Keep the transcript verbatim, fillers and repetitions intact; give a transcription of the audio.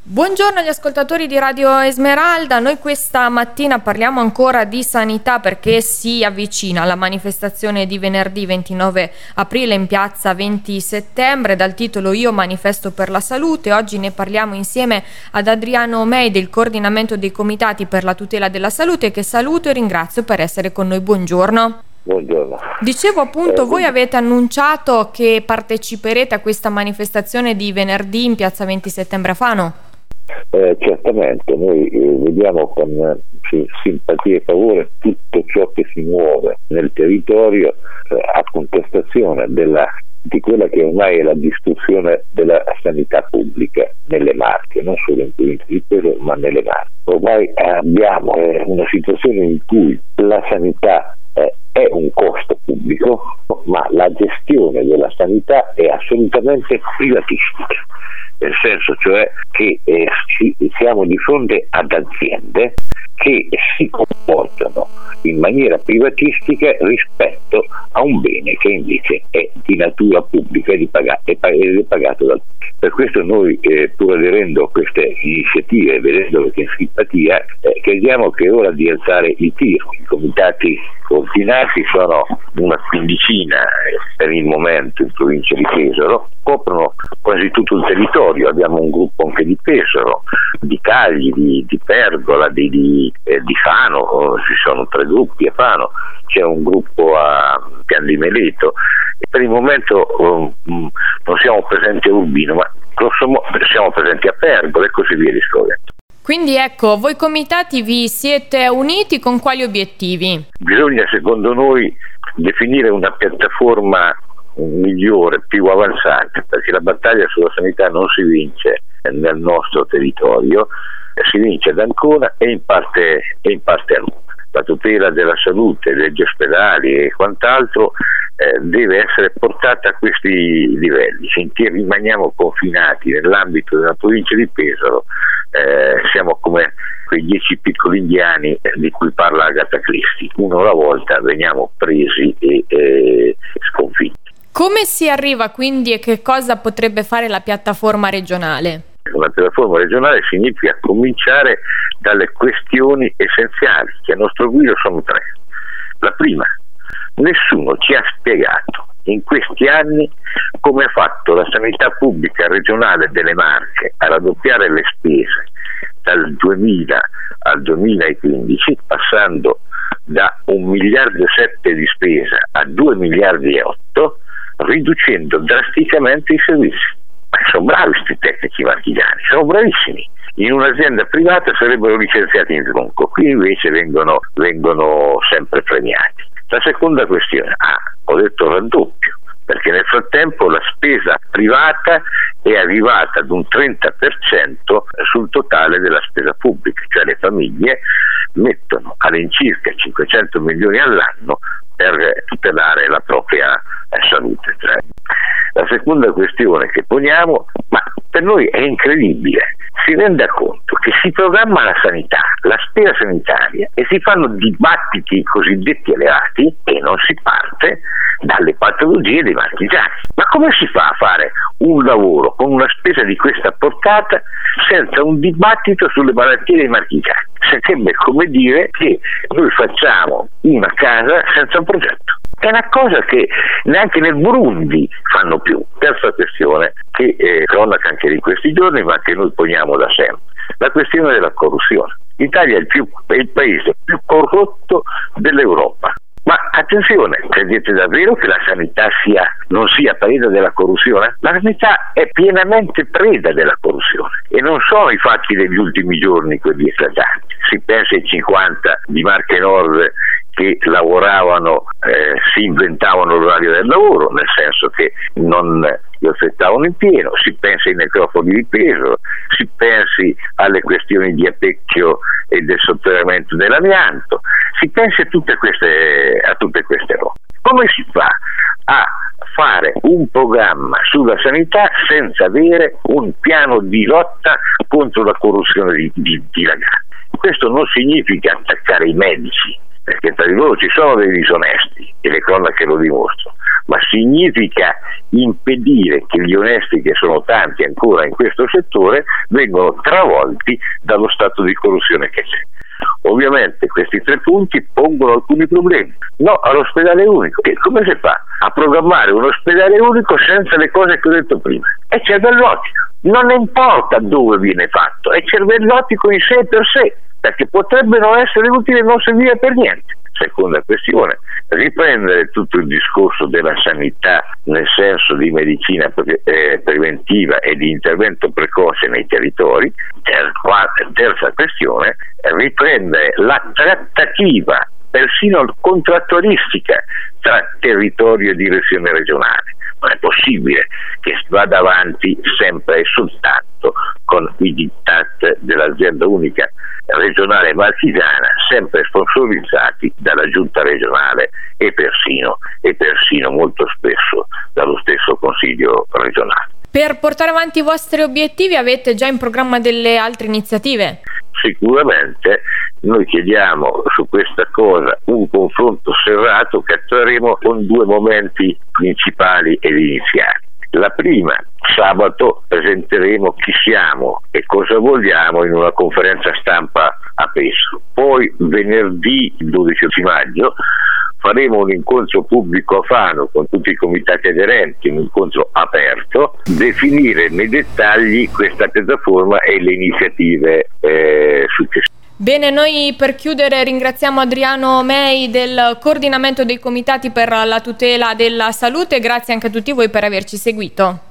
Buongiorno agli ascoltatori di Radio Esmeralda, noi questa mattina parliamo ancora di sanità perché si avvicina la manifestazione di venerdì ventinove aprile in piazza venti settembre dal titolo Io manifesto per la salute. Oggi ne parliamo insieme ad Adriano Mei del coordinamento dei comitati per la tutela della salute, che saluto e ringrazio per essere con noi. Buongiorno. Buongiorno. Dicevo appunto, eh, voi avete annunciato che parteciperete a questa manifestazione di venerdì in piazza venti settembre a Fano? Eh, certamente, noi eh, vediamo con eh, simpatia e favore tutto ciò che si muove nel territorio eh, a contestazione della, di quella che ormai è la distruzione della sanità pubblica nelle Marche, non solo in provincia di Pesaro ma nelle Marche. Ormai abbiamo eh, una situazione in cui la sanità eh, è un costo pubblico, ma la gestione della sanità è assolutamente privatistica. Nel senso cioè che eh, ci, siamo di fronte ad aziende che si comportano in maniera privatistica rispetto a un bene che invece è di natura pubblica ed è pagato dal pubblico. Per questo noi, eh, pur aderendo a queste iniziative, vedendo che in simpatia, eh, crediamo che è ora di alzare il tiro. I comitati coordinati sono una quindicina eh, per il momento in provincia di Pesaro, coprono quasi tutto il territorio. Abbiamo un gruppo anche di Pesaro, di Cagli, di, di Pergola, di, di, eh, di Fano, oh, ci sono tre gruppi a Fano, c'è un gruppo a Pian di Meleto e per il momento um, non siamo presenti a Urbino, ma grosso modo siamo presenti a Pergola e così via discorrendo. Quindi ecco, voi comitati vi siete uniti con quali obiettivi? Bisogna secondo noi definire una piattaforma migliore, più avanzata, perché la battaglia sulla sanità non si vince nel nostro territorio, si vince ad Ancona e in parte, e in parte a Roma. La tutela della salute, degli ospedali e quant'altro eh, deve essere portata a questi livelli. Finché rimaniamo confinati nell'ambito della provincia di Pesaro, eh, siamo come quei dieci piccoli indiani eh, di cui parla Agatha Christie. Uno alla volta veniamo presi e eh, sconfitti. Come si arriva quindi e che cosa potrebbe fare la piattaforma regionale? Una piattaforma regionale significa cominciare dalle questioni essenziali, che a nostro avviso sono tre. La prima, nessuno ci ha spiegato in questi anni come ha fatto la sanità pubblica regionale delle Marche a raddoppiare le spese dal duemila al duemilaquindici, passando da un miliardo e sette di spesa a due miliardi e otto, riducendo drasticamente i servizi. Ma sono bravi questi tecnici marchigiani, sono bravissimi. In un'azienda privata sarebbero licenziati in tronco, qui invece vengono, vengono sempre premiati. La seconda questione, ah, ho detto raddoppio, perché nel frattempo la spesa privata è arrivata ad un trenta per cento sul totale della spesa pubblica, cioè le famiglie mettono all'incirca cinquecento milioni all'anno per tutelare la propria eh, salute. Cioè, la seconda questione che poniamo, ma per noi è incredibile, si renda conto che si programma la sanità, la spesa sanitaria e si fanno dibattiti cosiddetti elevati e non si parte dalle patologie dei marchigiani. Ma come si fa a fare un lavoro con una spesa di questa portata senza un dibattito sulle malattie dei marchigiani? Sarebbe come dire che noi facciamo una casa senza un progetto. È una cosa che neanche nel Burundi fanno più. Terza questione, che è cronaca anche di questi giorni, ma che noi poniamo da sempre, la questione della corruzione. L'Italia è il, più, è il paese più corrotto dell'Europa. Ma attenzione, credete davvero che la sanità sia, non sia preda della corruzione? La sanità è pienamente preda della corruzione e non sono i fatti degli ultimi giorni quelli eclatanti. Si pensa ai cinquanta di Marche Nord che lavoravano, eh, si inventavano l'orario del lavoro, nel senso che non lo aspettavano in pieno, si pensa ai necrofoni di Pesaro, si pensi alle questioni di Apecchio e del sotterramento dell'amianto, si pensa a tutte queste, a tutte queste robe. Come si fa a fare un programma sulla sanità senza avere un piano di lotta contro la corruzione di, di, di ragazzi? Questo non significa attaccare i medici, perché tra di loro ci sono dei disonesti e le cronache lo dimostrano, ma significa impedire che gli onesti, che sono tanti ancora in questo settore, vengano travolti dallo stato di corruzione che c'è. Ovviamente questi tre punti pongono alcuni problemi. No all'ospedale unico. E come si fa a programmare un ospedale unico senza le cose che ho detto prima? È cervellotico. Non importa dove viene fatto, è cervellotico in sé per sé, perché potrebbe non essere utile e non servire per niente. Seconda questione, riprendere tutto il discorso della sanità nel senso di medicina pre- eh, preventiva e di intervento precoce nei territori. Ter- terza questione, riprendere la trattativa, persino contrattualistica, tra territorio e direzione regionale. Non è possibile che vada avanti sempre e soltanto con i diktat dell'azienda unica regionale marchigiana, sempre sponsorizzati dalla giunta regionale e persino, e persino molto spesso dallo stesso consiglio regionale. Per portare avanti i vostri obiettivi avete già in programma delle altre iniziative? Sicuramente noi chiediamo su questa cosa un confronto serrato che attueremo con due momenti principali ed iniziali. La prima, sabato presenteremo chi siamo e cosa vogliamo in una conferenza stampa a Pesaro. Poi venerdì dodici maggio faremo un incontro pubblico a Fano con tutti i comitati aderenti, un incontro aperto, definire nei dettagli questa piattaforma e le iniziative eh, successive. Bene, noi per chiudere ringraziamo Adriano Mei del coordinamento dei comitati per la tutela della salute e grazie anche a tutti voi per averci seguito.